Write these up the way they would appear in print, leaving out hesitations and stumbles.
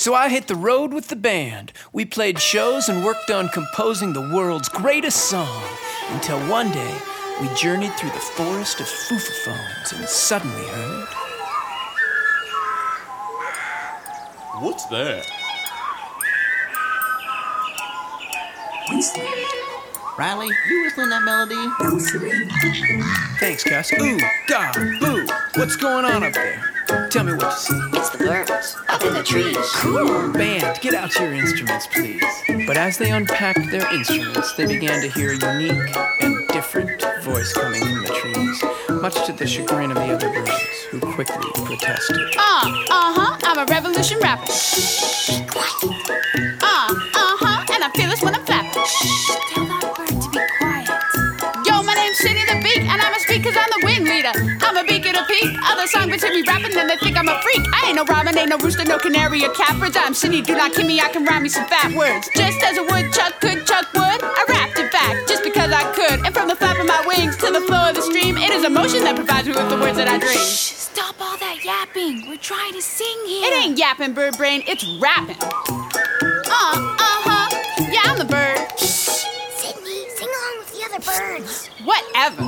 So I hit the road with the band. We played shows and worked on composing the world's greatest song, until one day we journeyed through the forest of foofophones and suddenly heard... What's that? Riley, you whistling that melody? Thanks, Cass. Ooh, God, boo. What's going on up there? Tell me what you see. It's the birds up in the trees. Cool. Band, get out your instruments, please. But as they unpacked their instruments, they began to hear a unique and different voice coming from the trees, much to the chagrin of the other birds, who quickly protested. I'm a revolution rapper. And I'm fearless when I'm flapping. Tell that bird to be quiet. Yo, my name's Sidney the Beak, and I'm a speak 'cause I'm the wing leader. I'm a beak and a peak. Other songbirds hear me rapping, and they think I'm a freak. I ain't no robin, ain't no rooster, no canary or catbirds. I'm Sidney, do not kill me, I can rhyme me some fat words. Just as a woodchuck could chuck wood, I rapped in fact, just because I could. And from the flap of my wings to the flow of the stream, it is emotion that provides me with the words that I dream. Shh, stop all that yapping. We're trying to sing here. It ain't yapping, bird brain, it's rapping. Yeah, I'm the bird. Sidney, sing along with the other birds. Whatever.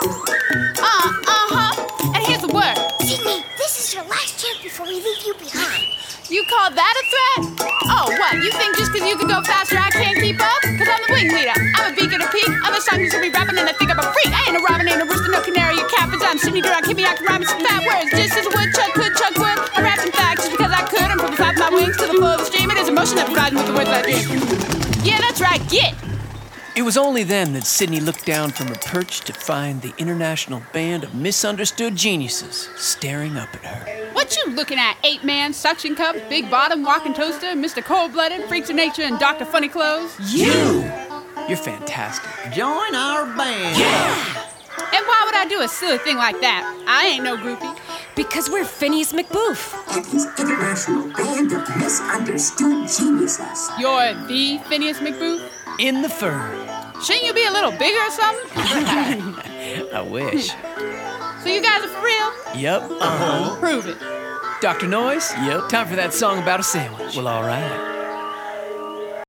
And here's the word. Sidney, this is your last chance before we leave you behind. You call that a threat? Oh, what? You think just 'cause you can go faster I can't keep up? 'Cause I'm the wing leader. I'm a beak and a peak. Other songs hear me rapping and they think I'm a freak. I ain't a robin, ain't a rooster, no canary or catbirds. I'm Sidney, do not kill me, I can rhyme some fat words. Just as a woodchuck could chuck wood, I rapped in fact just because I could. And from the flap of my wings to the flow of the stream, it is emotion that provides me with the words that I dream. Yeah, that's right, get. It was only then that Sidney looked down from her perch to find the international band of misunderstood geniuses staring up at her. What you looking at, 8-man, suction cup, big bottom, walking toaster, Mr. Cold-Blooded, Freaks of Nature, and Dr. Funny Clothes? You're fantastic. Join our band. And why would I do a silly thing like that? I ain't no groupie. Because we're Phineas McBoof. And his international band of misunderstood geniuses. You're the Phineas McBoof? In the fern. Shouldn't you be a little bigger or something? I wish. So you guys are for real? Yep. Prove it. Dr. Noise? Yep. Time for that song about a sandwich. Well, all right.